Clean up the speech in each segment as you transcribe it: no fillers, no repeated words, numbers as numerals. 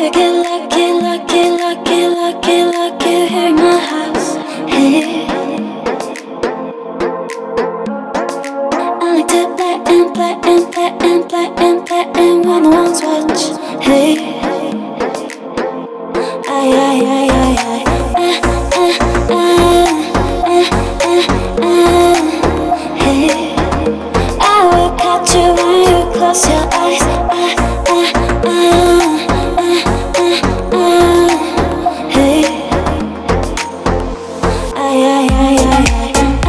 Baby, get lucky, lucky, lucky, lucky, lucky here in my house. Hey, I like to play and play and play and play and play and when no one's watch. Hey, ay, ay, ay, ay, ay. Hey, I will catch you when you close your eyes. Hey, ay, ay, ay, ay, ay.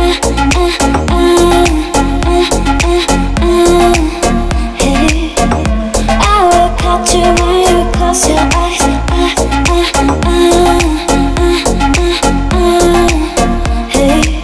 Hey, I will catch you when you close your eyes. Hey.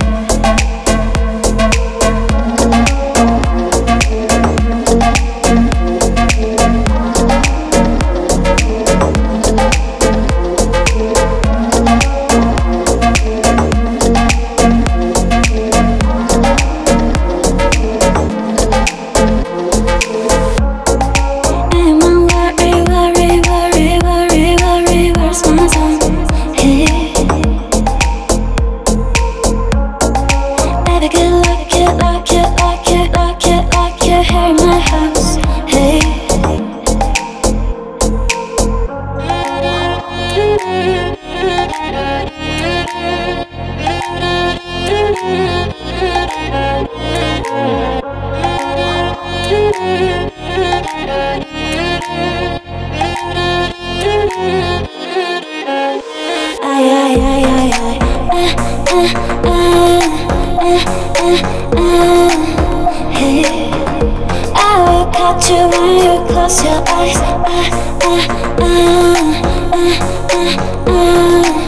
Hey, I will catch you when you close your eyes.